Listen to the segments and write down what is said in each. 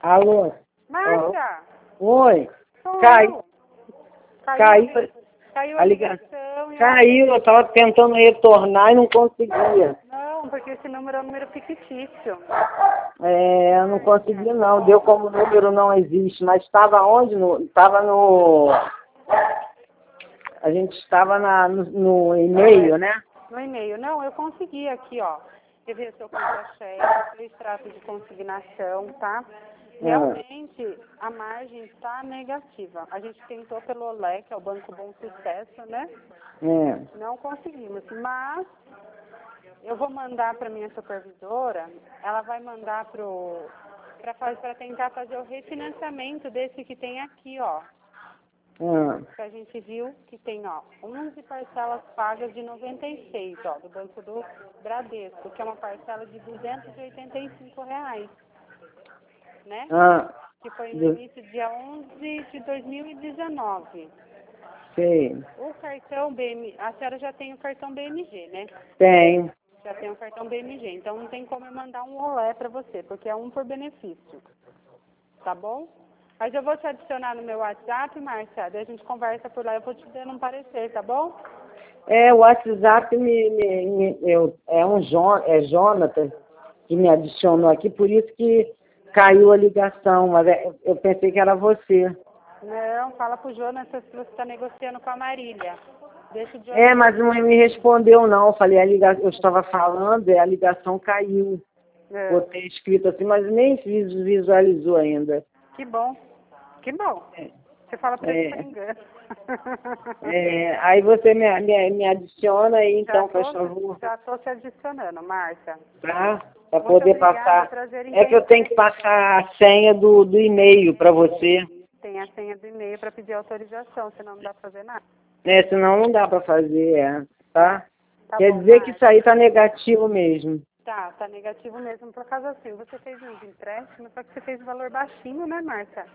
Alô? Márcia, Oi. sou Caiu. eu. Caiu a A ligação. ligação. Caiu, eu estava tentando retornar e não conseguia. Não, porque esse número é um número fictício. Eu não consegui não, deu como o número não existe, mas estava onde? Estava no... A gente estava no e-mail, né? No e-mail. Não, eu consegui aqui, ó. Rever seu contra-cheque, seu extrato de consignação, tá? Realmente, a margem está negativa. A gente tentou pelo OLE, que é o Banco Bom Sucesso, né? Não conseguimos, mas eu vou mandar para minha supervisora, ela vai mandar para tentar fazer o refinanciamento desse que tem aqui, ó. Que a gente viu que tem, ó, 11 parcelas pagas de 96, ó, do Banco do Bradesco, que é uma parcela de R$285, né? Que foi no início dia 11 de 2019. Sei. O cartão BMG, a senhora já tem o cartão BMG, né? Tem. Já tem o cartão BMG, então não tem como eu mandar um rolê para você, porque é um por benefício. Tá bom? Mas eu vou te adicionar no meu WhatsApp, Márcia, daí a gente conversa por lá, eu vou te dando um parecer, tá bom? O WhatsApp é Jonathan que me adicionou aqui, por isso que caiu a ligação, mas eu pensei que era você. Não, fala pro Jonas se você está negociando com a Marília. Deixa o Jonas... Mas não me respondeu não, eu falei, eu estava falando e a ligação caiu. Botei escrito assim, mas nem visualizou ainda. Que bom, que bom. Você fala pra ele que não engano. Aí você me adiciona aí, então, por favor. Já estou te adicionando, Márcia. Tá? Para poder passar. Que eu tenho que passar a senha do e-mail para você. Tem a senha do e-mail para pedir autorização, senão não dá para fazer nada. Senão não dá para fazer, tá? Quer dizer que isso aí tá negativo mesmo. Tá negativo mesmo, por causa assim, você fez uns empréstimos, só que você fez um valor baixinho, né, Márcia?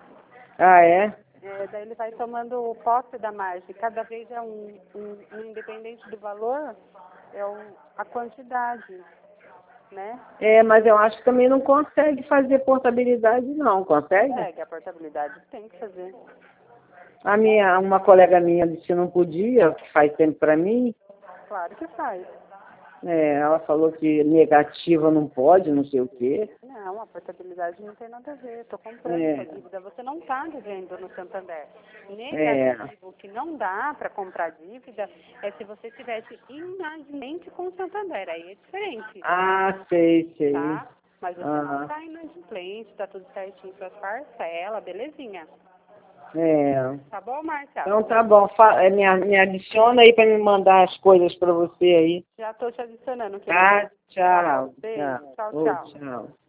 Daí ele vai tomando posse da margem. Cada vez é independente do valor, a quantidade, né? Mas eu acho que também não consegue fazer portabilidade, não. Consegue? Consegue, a portabilidade tem que fazer. Uma colega minha disse que não podia, que faz tempo para mim. Claro que faz. Ela falou que negativa não pode, não sei o quê. Não, a portabilidade não tem nada a ver. Estou comprando a dívida. Você não está devendo no Santander. Negativo, que não dá para comprar dívida, é se você tivesse inadimplente com o Santander. Aí é diferente. Sei. Tá? Mas você não está inadimplente, está tudo certinho para as parcelas, belezinha. Tá bom, Márcia? Então tá bom. Me adiciona aí para me mandar as coisas para você aí. Já estou te adicionando. Tá? Tchau. Beijo. Tchau. Tchau.